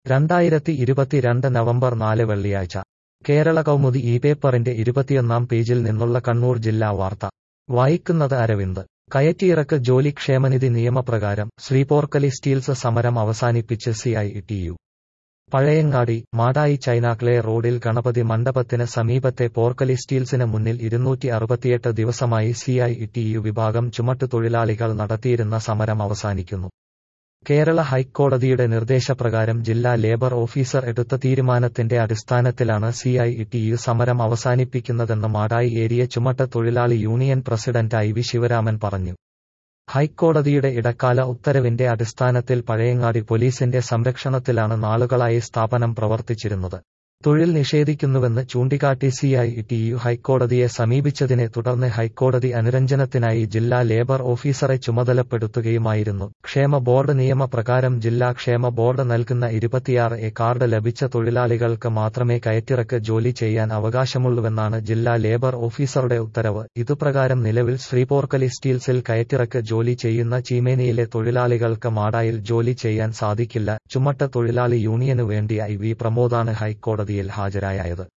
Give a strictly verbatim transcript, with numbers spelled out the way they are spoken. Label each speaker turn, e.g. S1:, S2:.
S1: രണ്ടായിരത്തി ഇരുപത്തിരണ്ട് നവംബർ നാല് വെള്ളിയാഴ്ച കേരള കൗമുദി ഈ പേപ്പറിന്റെ ഇരുപത്തിയൊന്നാം പേജിൽ നിന്നുള്ള കണ്ണൂർ ജില്ലാ വാർത്ത വായിക്കുന്നത് അരവിന്ദ്. കയറ്റിയിറക്ക് ജോലി ക്ഷേമനിധി നിയമപ്രകാരം ശ്രീപോർക്കലി സ്റ്റീൽസ് സമരം അവസാനിപ്പിച്ച് C I T U. Pazhayangadi Madayi china clay റോഡിൽ ഗണപതി മണ്ഡപത്തിന് സമീപത്തെ പോർക്കലി സ്റ്റീൽസിന് മുന്നിൽ ഇരുന്നൂറ്റി അറുപത്തിയെട്ട് ദിവസമായി സി ഐ ടി യു വിഭാഗം ചുമട്ടുതൊഴിലാളികൾ നടത്തിയിരുന്ന സമരം അവസാനിക്കുന്നു. കേരള ഹൈക്കോടതിയുടെ നിർദ്ദേശപ്രകാരം ജില്ലാ ലേബർ ഓഫീസർ എടുത്ത തീരുമാനത്തിന്റെ അടിസ്ഥാനത്തിലാണ് സി ഐ ടി യു സമരം അവസാനിപ്പിക്കുന്നതെന്ന് മാടായി ഏരിയ ചുമട്ട് തൊഴിലാളി യൂണിയൻ പ്രസിഡന്റ് ഐ വി ശിവരാമൻ പറഞ്ഞു. ഹൈക്കോടതിയുടെ ഇടക്കാല ഉത്തരവിന്റെ അടിസ്ഥാനത്തിൽ പഴയങ്ങാടി പോലീസിന്റെ സംരക്ഷണത്തിലാണ് നാളുകളായി സ്ഥാപനം പ്രവർത്തിച്ചിരുന്നത്. തൊഴിൽ നിഷേധിക്കുന്നുവെന്ന് ചൂണ്ടിക്കാട്ടി സി ഐ ടി യു ഹൈക്കോടതിയെ സമീപിച്ചതിനെ തുടർന്ന് ഹൈക്കോടതി അനുരഞ്ജനത്തിനായി ജില്ലാ ലേബർ ഓഫീസറെ ചുമതലപ്പെടുത്തുകയുമായിരുന്നു. ക്ഷേമ ബോർഡ് നിയമപ്രകാരം ജില്ലാ ക്ഷേമ ബോർഡ് നൽകുന്ന ഇരുപത്തിയാറ് എ കാർഡ് ലഭിച്ച തൊഴിലാളികൾക്ക് മാത്രമേ കയറ്റിറക്ക് ജോലി ചെയ്യാൻ അവകാശമുള്ളൂവെന്നാണ് ജില്ലാ ലേബർ ഓഫീസറുടെ ഉത്തരവ്. ഇതുപ്രകാരം നിലവിൽ ശ്രീപോർക്കലി സ്റ്റീൽസിൽ കയറ്റിറക്ക് ജോലി ചെയ്യുന്ന ചീമേനിയിലെ തൊഴിലാളികൾക്ക് മാടായിൽ ജോലി ചെയ്യാൻ സാധിക്കില്ല. ചുമട്ട് തൊഴിലാളി യൂണിയനു വേണ്ടി ഐ വി പ്രമോദാണ് ഹൈക്കോടതി യിൽ ഹാജരായത്.